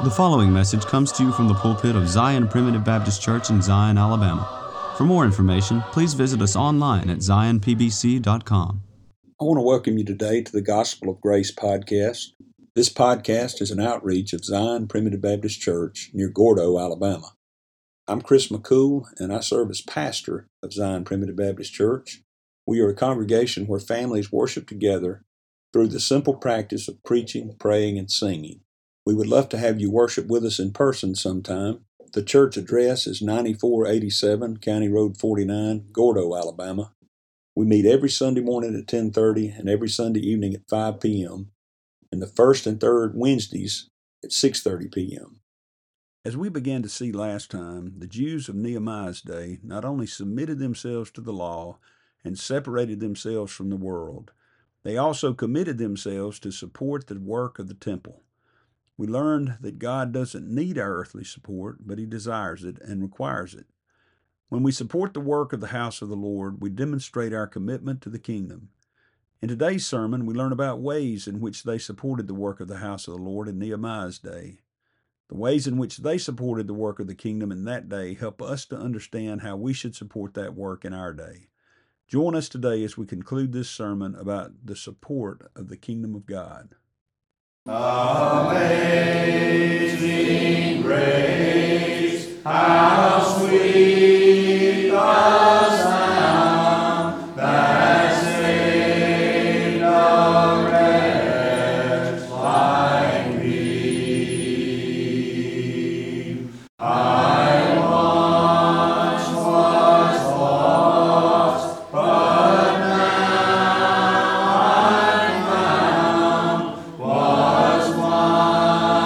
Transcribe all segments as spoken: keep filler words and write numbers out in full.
The following message comes to you from the pulpit of Zion Primitive Baptist Church in Zion, Alabama. For more information, please visit us online at zion p b c dot com. I want to welcome you today to the Gospel of Grace podcast. This podcast is an outreach of Zion Primitive Baptist Church near Gordo, Alabama. I'm Chris McCool, and I serve as pastor of Zion Primitive Baptist Church. We are a congregation where families worship together through the simple practice of preaching, praying, and singing. We would love to have you worship with us in person sometime. The church address is ninety-four eighty-seven County Road forty-nine, Gordo, Alabama. We meet every Sunday morning at ten thirty and every Sunday evening at five p.m. and the first and third Wednesdays at six thirty p.m. As we began to see last time, the Jews of Nehemiah's day not only submitted themselves to the law and separated themselves from the world, they also committed themselves to support the work of the temple. We learned that God doesn't need our earthly support, but He desires it and requires it. When we support the work of the house of the Lord, we demonstrate our commitment to the kingdom. In today's sermon, we learn about ways in which they supported the work of the house of the Lord in Nehemiah's day. The ways in which they supported the work of the kingdom in that day help us to understand how we should support that work in our day. Join us today as we conclude this sermon about the support of the kingdom of God. Amazing grace, how sweet the sound that saved a wretch like me. I once was lost, but now I'm found. Was blind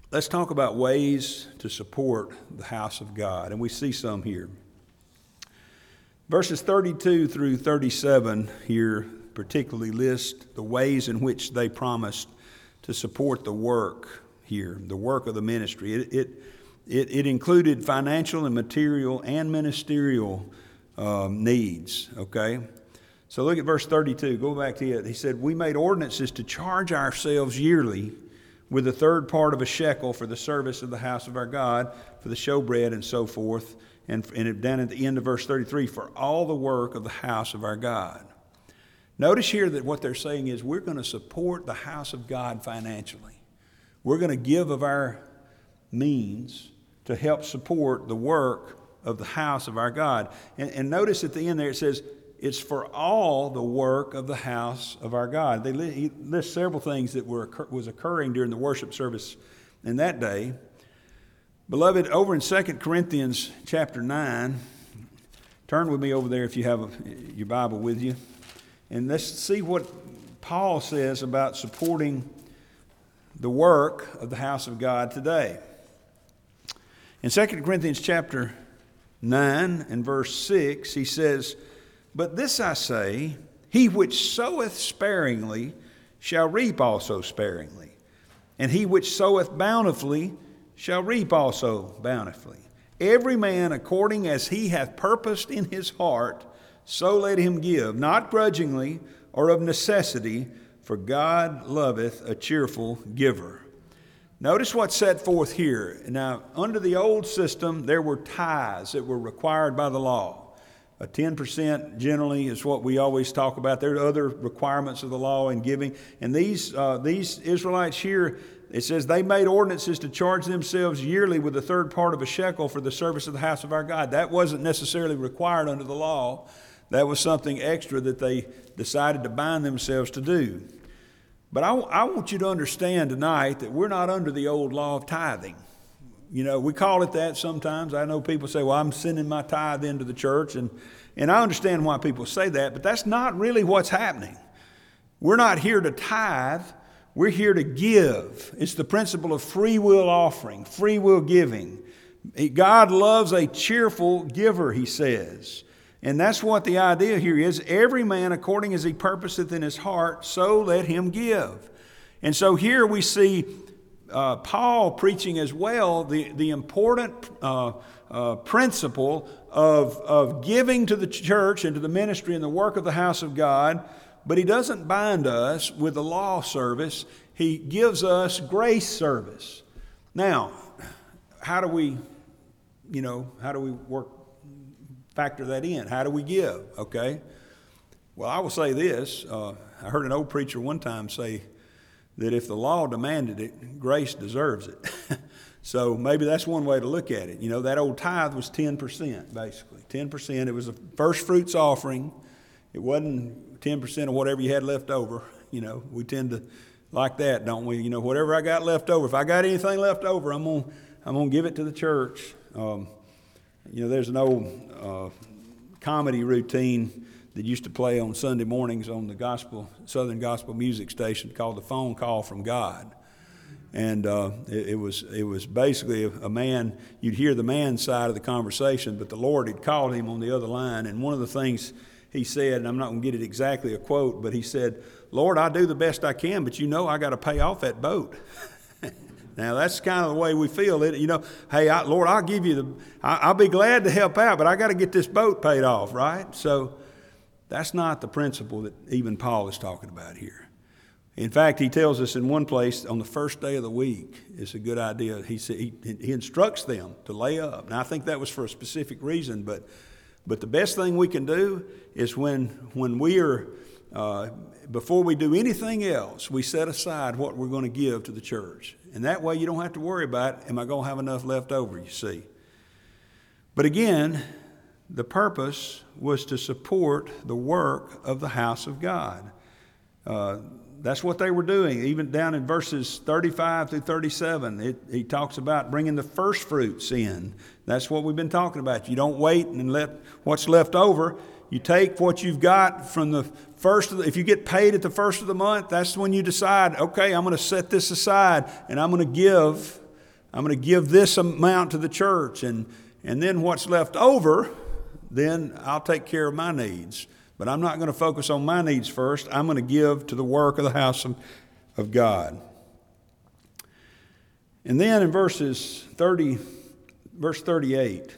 let's talk about ways to support the house of God, and we see some here. Verses thirty-two through thirty-seven here particularly list the ways in which they promised to support the work here, the work of the ministry. It, it, it, it included financial and material and ministerial um, needs, okay? So look at verse thirty-two. Go back to it. He said, we made ordinances to charge ourselves yearly with a third part of a shekel for the service of the house of our God, for the showbread and so forth. And, and down at the end of verse thirty-three, for all the work of the house of our God. Notice here that what they're saying is we're going to support the house of God financially. We're going to give of our means to help support the work of the house of our God. And, and notice at the end there it says, it's for all the work of the house of our God. They li- he lists several things that were was occurring during the worship service in that day. Beloved, over in Second Corinthians chapter nine, turn with me over there if you have a, your Bible with you, and let's see what Paul says about supporting the work of the house of God today. In Second Corinthians chapter nine and verse six, he says, but this I say, he which soweth sparingly shall reap also sparingly, and he which soweth bountifully shall reap also bountifully. Every man according as he hath purposed in his heart, so let him give, not grudgingly or of necessity, for God loveth a cheerful giver. Notice what's set forth here. Now, under the old system, there were tithes that were required by the law. A ten percent generally is what we always talk about. There are other requirements of the law in giving. And these, uh, these Israelites here, it says they made ordinances to charge themselves yearly with a third part of a shekel for the service of the house of our God. That wasn't necessarily required under the law. That was something extra that they decided to bind themselves to do. But I, I want you to understand tonight that we're not under the old law of tithing. You know, we call it that sometimes. I know people say, well, I'm sending my tithe into the church. And, and I understand why people say that, but that's not really what's happening. We're not here to tithe. We're here to give. It's the principle of free will offering, free will giving. God loves a cheerful giver, he says. And that's what the idea here is. Every man according as he purposeth in his heart, so let him give. And so here we see uh, Paul preaching as well the, the important uh, uh, principle of, of giving to the church and to the ministry and the work of the house of God. But he doesn't bind us with the law service. He gives us grace service. Now, how do we, you know, how do we work, factor that in? How do we give? Okay. Well, I will say this. Uh, I heard an old preacher one time say that if the law demanded it, grace deserves it. So maybe that's one way to look at it. You know, that old tithe was ten percent, basically. ten percent. It was a first fruits offering. It wasn't ten percent of whatever you had left over. You know, we tend to like that, don't we? You know, whatever I got left over, if I got anything left over, I'm going I'm gonna give it to the church. Um, you know, there's an old uh, comedy routine that used to play on Sunday mornings on the gospel, Southern gospel music station called The Phone Call from God. And uh, it, it was it was basically a, a man, you'd hear the man's side of the conversation, but the Lord had called him on the other line. And one of the things he said, and I'm not going to get it exactly a quote, but he said, Lord, I do the best I can, but you know I got to pay off that boat. Now, that's kind of the way we feel it. You know, hey, I, Lord, I'll give you the, I, I'll be glad to help out, but I got to get this boat paid off, right? So that's not the principle that even Paul is talking about here. In fact, he tells us in one place on the first day of the week, it's a good idea. He, he, he instructs them to lay up. Now, I think that was for a specific reason, but but the best thing we can do is when when we are, uh, before we do anything else, we set aside what we're going to give to the church. And that way you don't have to worry about, am I going to have enough left over, you see. But again, the purpose was to support the work of the house of God. Uh, That's what they were doing. Even down in verses thirty-five through thirty-seven, it, he talks about bringing the first fruits in. That's what we've been talking about. You don't wait and let what's left over. You take what you've got from the first of the, if you get paid at the first of the month, that's when you decide, okay, I'm going to set this aside and I'm going to give I'm going to give this amount to the church, and, and then what's left over, then I'll take care of my needs. But I'm not going to focus on my needs first. I'm going to give to the work of the house of, of God. And then in verses thirty, verse thirty-eight,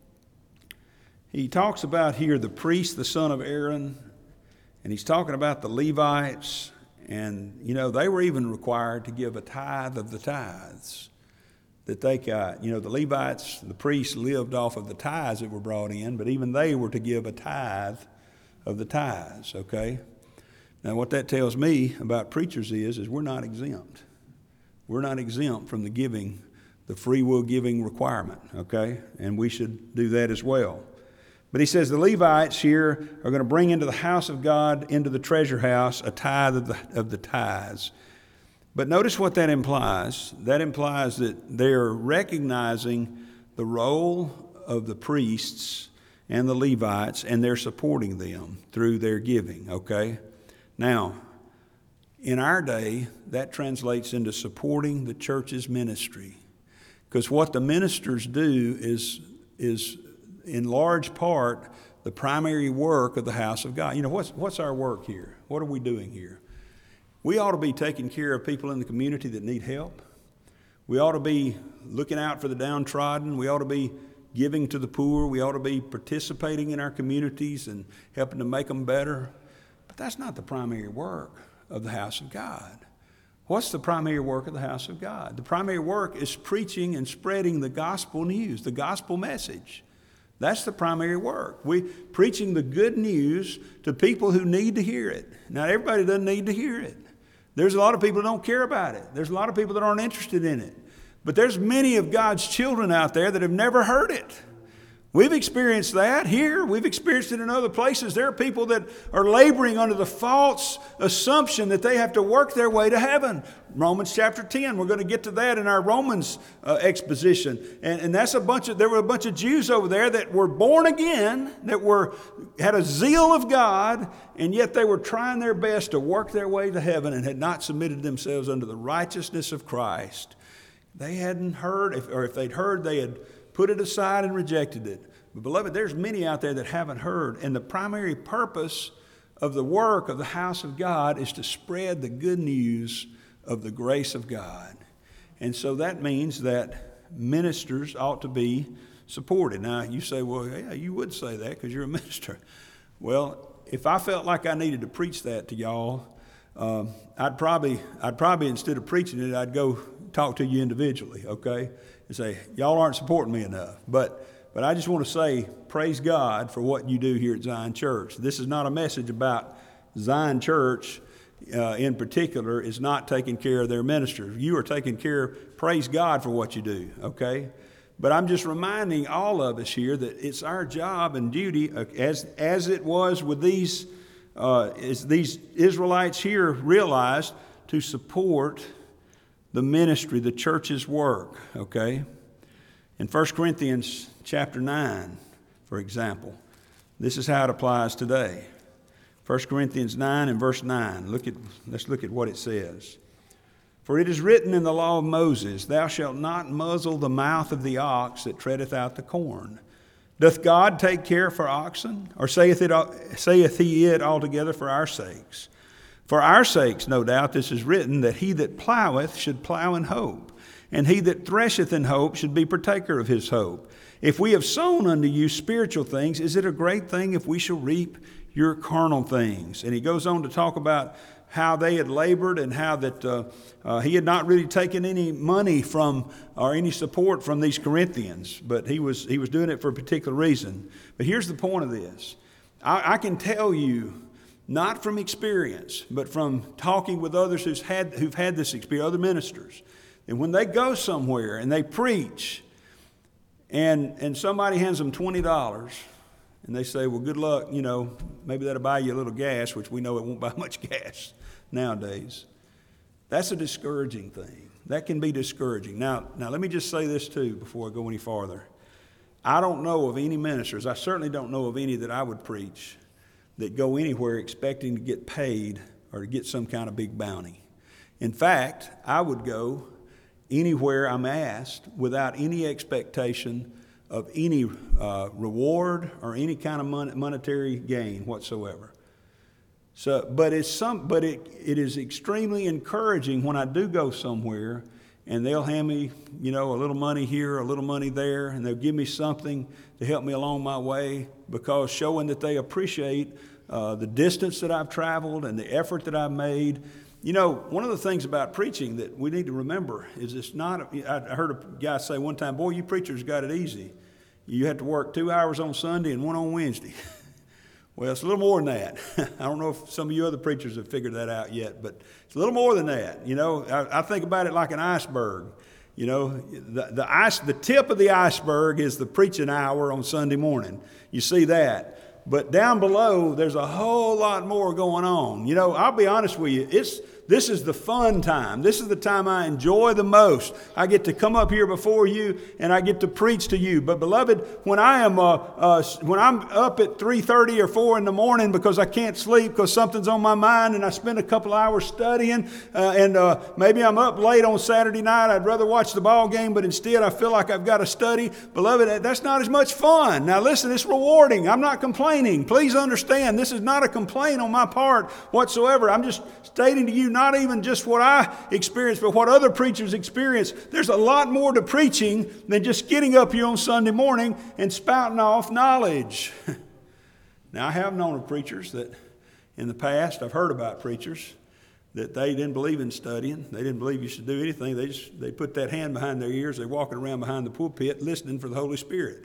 he talks about here the priest, the son of Aaron, and he's talking about the Levites. And, you know, they were even required to give a tithe of the tithes that they got. You know, the Levites, the priests, lived off of the tithes that were brought in, but even they were to give a tithe of the tithes, okay? Now, what that tells me about preachers is, is we're not exempt. We're not exempt from the giving, the free will giving requirement, okay? And we should do that as well. But he says the Levites here are going to bring into the house of God, into the treasure house, a tithe of the, of the tithes. But notice what that implies. That implies that they're recognizing the role of the priests and the Levites, and they're supporting them through their giving, okay? Now, in our day, that translates into supporting the church's ministry. Because what the ministers do is, is in large part, the primary work of the house of God. You know, what's, what's our work here? What are we doing here? We ought to be taking care of people in the community that need help. We ought to be looking out for the downtrodden. We ought to be giving to the poor. We ought to be participating in our communities and helping to make them better. But that's not the primary work of the house of God. What's the primary work of the house of God? The primary work is preaching and spreading the gospel news, the gospel message. That's the primary work. We preaching the good news to people who need to hear it. Now, everybody doesn't need to hear it. There's a lot of people that don't care about it. There's a lot of people that aren't interested in it. But there's many of God's children out there that have never heard it. We've experienced that here. We've experienced it in other places. There are people that are laboring under the false assumption that they have to work their way to heaven. Romans chapter ten, we're going to get to that in our Romans uh, exposition. And, and that's a bunch of, there were a bunch of Jews over there that were born again, that were, had a zeal of God, and yet they were trying their best to work their way to heaven and had not submitted themselves unto the righteousness of Christ. They hadn't heard, if, or if they'd heard, they had put it aside and rejected it. But beloved, there's many out there that haven't heard. And the primary purpose of the work of the house of God is to spread the good news of the grace of God. And so that means that ministers ought to be supported. Now, you say, well, yeah, you would say that because you're a minister. Well, if I felt like I needed to preach that to y'all, um, I'd probably, I'd probably, instead of preaching it, I'd go talk to you individually, okay? And say, y'all aren't supporting me enough. But but I just want to say, praise God for what you do here at Zion Church. This is not a message about Zion Church uh, in particular is not taking care of their ministers. You are taking care of, praise God for what you do, okay? But I'm just reminding all of us here that it's our job and duty, uh, as as it was with these, uh, as these Israelites here realized, to support the ministry, the church's work, okay? In First Corinthians chapter nine, for example, this is how it applies today. First Corinthians nine and verse nine, look at, let's look at what it says. For it is written in the law of Moses, thou shalt not muzzle the mouth of the ox that treadeth out the corn. Doth God take care for oxen? Or saith, it, saith he it altogether for our sakes? For our sakes, no doubt, this is written, that he that ploweth should plow in hope, and he that thresheth in hope should be partaker of his hope. If we have sown unto you spiritual things, is it a great thing if we shall reap your carnal things? And he goes on to talk about how they had labored and how that uh, uh, he had not really taken any money from or any support from these Corinthians, but he was he was doing it for a particular reason. But here's the point of this. I, I can tell you, not from experience, but from talking with others who's had, who've had this experience, other ministers. And when they go somewhere and they preach, and, and somebody hands them twenty dollars, and they say, well, good luck, you know, maybe that'll buy you a little gas, which we know it won't buy much gas nowadays. That's a discouraging thing. That can be discouraging. Now, now let me just say this too before I go any farther. I don't know of any ministers, I certainly don't know of any that I would preach that go anywhere expecting to get paid or to get some kind of big bounty. In fact, I would go anywhere I'm asked without any expectation of any uh, reward or any kind of mon- monetary gain whatsoever. So, but it's some, but it it is extremely encouraging when I do go somewhere, and they'll hand me, you know, a little money here, a little money there, and they'll give me something to help me along my way, because showing that they appreciate uh, the distance that I've traveled and the effort that I've made. You know, one of the things about preaching that we need to remember is it's not, a, I heard a guy say one time, boy, you preachers got it easy. You have to work two hours on Sunday and one on Wednesday. Well, it's a little more than that. I don't know if some of you other preachers have figured that out yet, but it's a little more than that. You know, I, I think about it like an iceberg. You know, the, the ice, the tip of the iceberg is the preaching hour on Sunday morning. You see that. But down below, there's a whole lot more going on. You know, I'll be honest with you, it's this is the fun time. This is the time I enjoy the most. I get to come up here before you and I get to preach to you. But beloved, when I am uh, uh, when I'm up at three thirty or four in the morning because I can't sleep because something's on my mind, and I spend a couple hours studying, uh, and uh, maybe I'm up late on Saturday night. I'd rather watch the ball game, but instead I feel like I've got to study. Beloved, that's not as much fun. Now listen, it's rewarding. I'm not complaining. Please understand, this is not a complaint on my part whatsoever. I'm just stating to you not even just what I experienced, but what other preachers experience. There's a lot more to preaching than just getting up here on Sunday morning and spouting off knowledge. Now, I have known of preachers that in the past, I've heard about preachers that they didn't believe in studying. They didn't believe you should do anything. They just they put that hand behind their ears. They're walking around behind the pulpit listening for the Holy Spirit.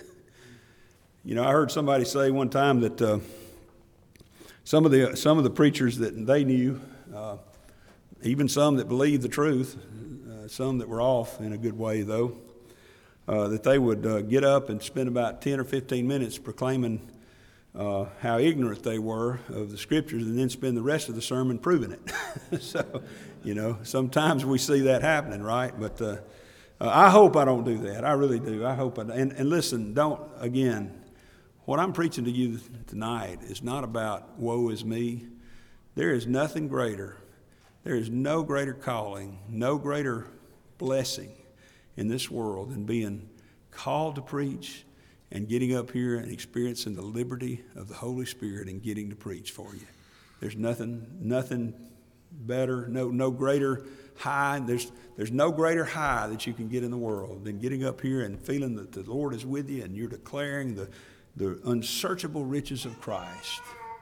You know, I heard somebody say one time that uh, some of the some of the preachers that they knew, uh, even some that believed the truth, uh, some that were off in a good way though, uh, that they would uh, get up and spend about ten or fifteen minutes proclaiming uh, how ignorant they were of the Scriptures, and then spend the rest of the sermon proving it. So, you know, sometimes we see that happening, right? But uh, uh, I hope I don't do that. I really do. I hope I and, and listen, don't, again, what I'm preaching to you tonight is not about woe is me. There is nothing greater. There is no greater calling, no greater blessing in this world than being called to preach and getting up here and experiencing the liberty of the Holy Spirit and getting to preach for you. There's nothing, nothing better, no, no greater high. There's, there's no greater high that you can get in the world than getting up here and feeling that the Lord is with you and you're declaring the, the unsearchable riches of Christ.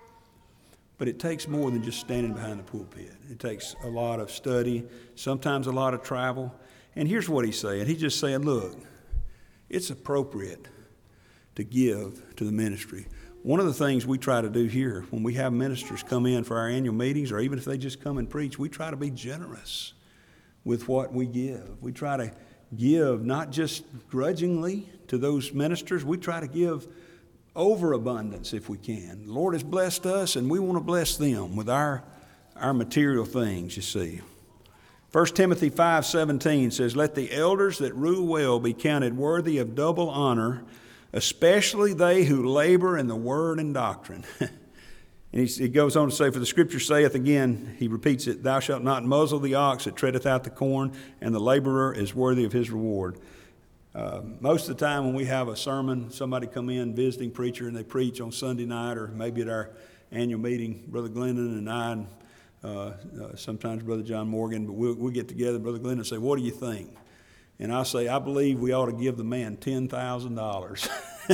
But it takes more than just standing behind the pulpit. It takes a lot of study, sometimes a lot of travel. And here's what he's saying. He's just saying, look, it's appropriate to give to the ministry. One of the things we try to do here when we have ministers come in for our annual meetings, or even if they just come and preach, we try to be generous with what we give. We try to give not just grudgingly to those ministers. We try to give overabundance if we can. The Lord has blessed us, and we want to bless them with our, our material things, you see. First Timothy five seventeen says, let the elders that rule well be counted worthy of double honor, especially they who labor in the word and doctrine. And he, he goes on to say, for the Scripture saith again, he repeats it, thou shalt not muzzle the ox that treadeth out the corn, and the laborer is worthy of his reward. Uh, most of the time when we have a sermon, somebody come in, visiting preacher, and they preach on Sunday night, or maybe at our annual meeting, Brother Glendon and I, and uh, uh, sometimes Brother John Morgan, but we'll, we'll get together, Brother Glendon, and say, what do you think? And I'll say, I believe we ought to give the man ten thousand dollars.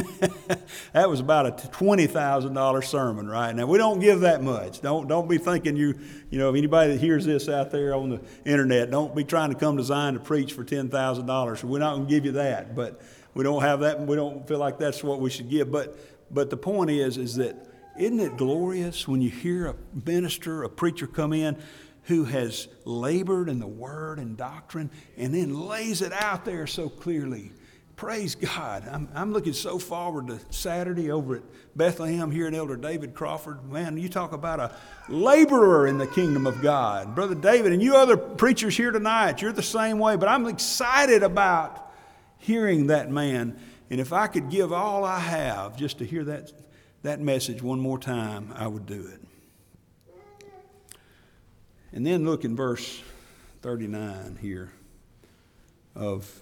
That was about a twenty thousand dollars sermon, right? Now, we don't give that much. Don't don't be thinking you, you know, if anybody that hears this out there on the internet, don't be trying to come to Zion to preach for ten thousand dollars. We're not going to give you that, but we don't have that, and we don't feel like that's what we should give. But but the point is, is that isn't it glorious when you hear a minister, a preacher come in who has labored in the word and doctrine and then lays it out there so clearly? Praise God. I'm, I'm looking so forward to Saturday over at Bethlehem here in Elder David Crawford. Man, you talk about a laborer in the kingdom of God. Brother David, and you other preachers here tonight, you're the same way. But I'm excited about hearing that man. And if I could give all I have just to hear that, that message one more time, I would do it. And then look in verse thirty-nine here. of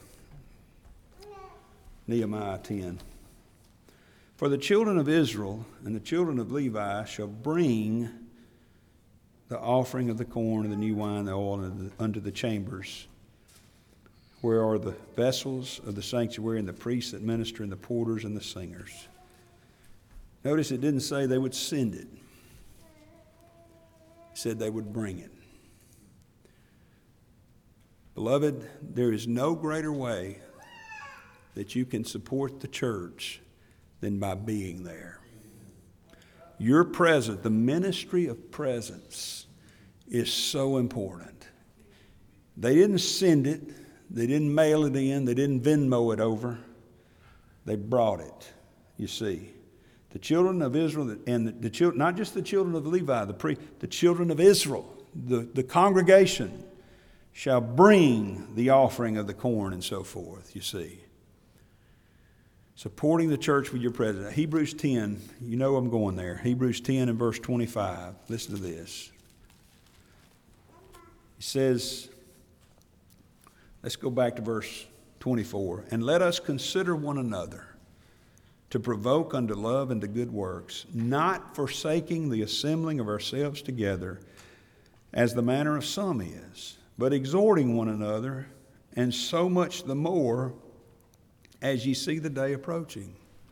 Nehemiah ten. For the children of Israel and the children of Levi shall bring the offering of the corn and the new wine and the oil unto the, unto the chambers, where are the vessels of the sanctuary and the priests that minister and the porters and the singers. Notice it didn't say they would send it. It said they would bring it. Beloved, there is no greater way that you can support the church than by being there. Your presence, the ministry of presence, is so important. They didn't send it. They didn't mail it in. They didn't Venmo it over. They brought it, you see. The children of Israel, and the, the children, not just the children of Levi, the pre, the children of Israel, the, the congregation, shall bring the offering of the corn and so forth, you see. Supporting the church with your presence. Hebrews ten, you know I'm going there. Hebrews ten and verse twenty-five. Listen to this. It says, let's go back to verse twenty-four. And let us consider one another to provoke unto love and to good works, not forsaking the assembling of ourselves together, as the manner of some is, but exhorting one another, and so much the more as ye see the day approaching.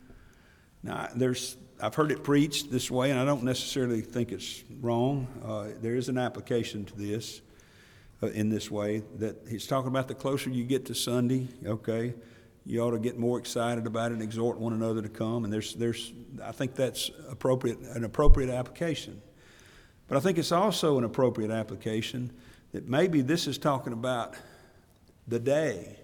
Now, there's I've heard it preached this way, and I don't necessarily think it's wrong. Uh, there is an application to this uh, in this way, that he's talking about the closer you get to Sunday, okay, you ought to get more excited about it and exhort one another to come. And there's, there's, I think that's appropriate, an appropriate application. But I think it's also an appropriate application that maybe this is talking about the day.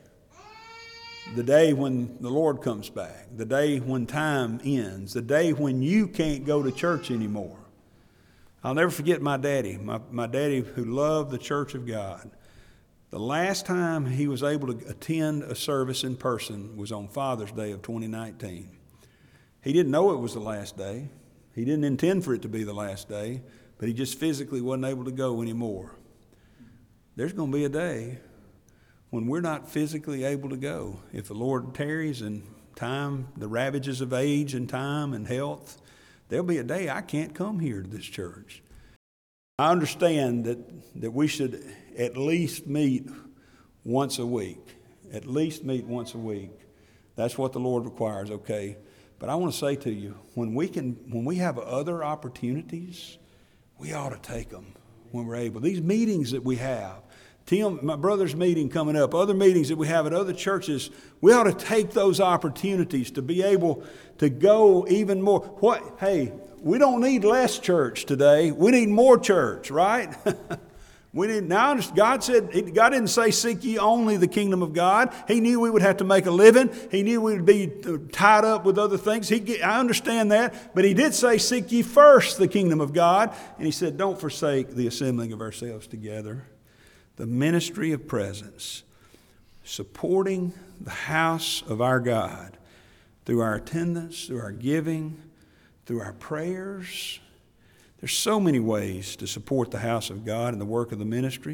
The day when the Lord comes back, the day when time ends, the day when you can't go to church anymore. I'll never forget my daddy, my, my daddy who loved the church of God. The last time he was able to attend a service in person was on Father's Day of twenty nineteen. He didn't know it was the last day. He didn't intend for it to be the last day, but he just physically wasn't able to go anymore. There's going to be a day when we're not physically able to go. If the Lord tarries and time, the ravages of age and time and health, there'll be a day I can't come here to this church. I understand that, that we should at least meet once a week. At least meet once a week. That's what the Lord requires, okay? But I want to say to you, when we can, when we have other opportunities, we ought to take them when we're able. These meetings that we have, Tim, my brother's meeting coming up, other meetings that we have at other churches, we ought to take those opportunities to be able to go even more. What? Hey, we don't need less church today. We need more church, right? we need now. God said, God didn't say seek ye only the kingdom of God. He knew we would have to make a living. He knew we would be tied up with other things. He, I understand that, but he did say seek ye first the kingdom of God, and he said don't forsake the assembling of ourselves together. The ministry of presence, supporting the house of our God through our attendance, through our giving, through our prayers. There's so many ways to support the house of God and the work of the ministry.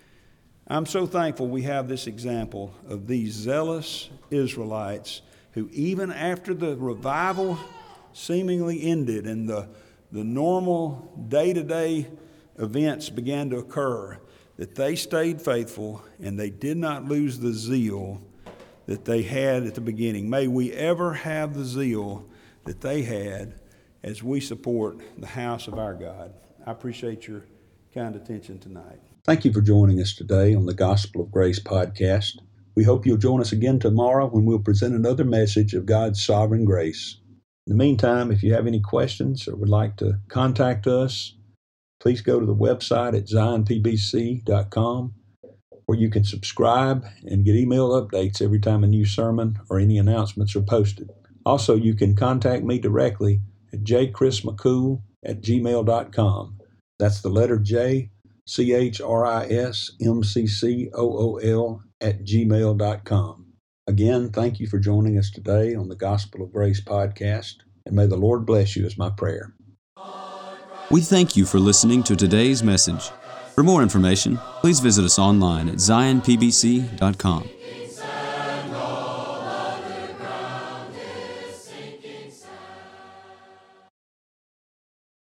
I'm so thankful we have this example of these zealous Israelites who, even after the revival seemingly ended and the, the normal day-to-day events began to occur, that they stayed faithful and they did not lose the zeal that they had at the beginning. May we ever have the zeal that they had as we support the house of our God. I appreciate your kind attention tonight. Thank you for joining us today on the Gospel of Grace podcast. We hope you'll join us again tomorrow when we'll present another message of God's sovereign grace. In the meantime, if you have any questions or would like to contact us, please go to the website at zion p b c dot com, where you can subscribe and get email updates every time a new sermon or any announcements are posted. Also, you can contact me directly at j chris mccool at gmail dot com. That's the letter J, C H R I S M C C O O L at gmail dot com. Again, thank you for joining us today on the Gospel of Grace podcast, and may the Lord bless you is my prayer. We thank you for listening to today's message. For more information, please visit us online at zion p b c dot com.